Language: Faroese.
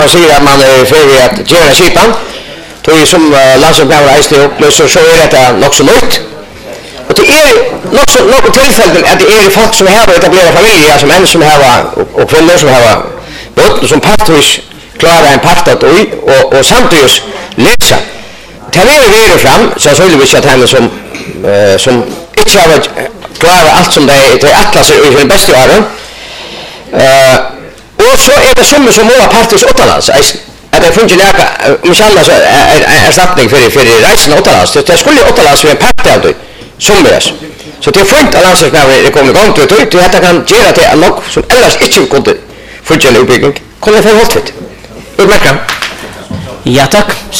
Man säger att man är färdig att göra skipan. Då är som landslagsmävare reisde upp så är det nog så nytt. Och det är något tillfälle att det är folk som har etablerat familjer, som män som har och kvinnor som har bott som partis klara en partat och samtidigt läsa. Det är fram så skulle vi säga att som inte har klarat allt som det är atlas i den bästa åren. Och så är det som många partis utomlands. Att det fungerar inshallah så är satsning för reisen utomlands. Det skulle utomlands vara en part av det som det. Så det är fint att landslagsmävare kommer igång till det. Det kan göra det något som ellers inte kunde fungera i uppbyggning. Kommer få hållt. Utmärkt. Ja tack.